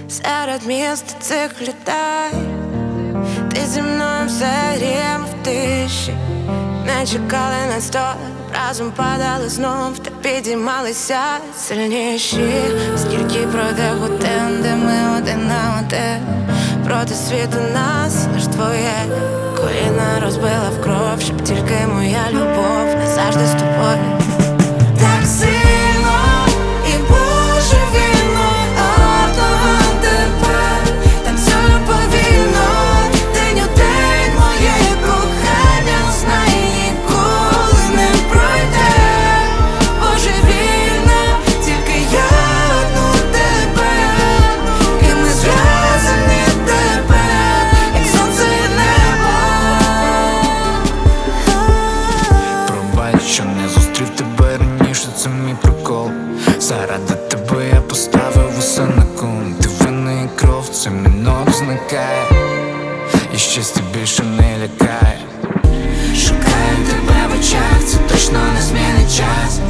серед міста цих людей. Ти зі мною все рівно в тиші. Не чекали на стоп, разом падали знов, та підіймалися сильніші. Скільки пройде годин, де ми один на один, проти світу нас лиш твоє коліна розбила в кров, щоб тільки моя любов назавжди з тобою. Так сильно і божевільно одного тебе, танцюю повільно, день у день моє кохання знає, ніколи не пройде. Божевільно, тільки я одну тебе, і ми зв'язані тепер, як сонце і небо. Пробач, що не зустрів тебе раніше, це мій прикол. Заради тебе я поставив усе на кон. Ти вина і кров, це мінор зникає, і щастя більше не лякає. Шукаю тебе в очах, це точно не змінить час.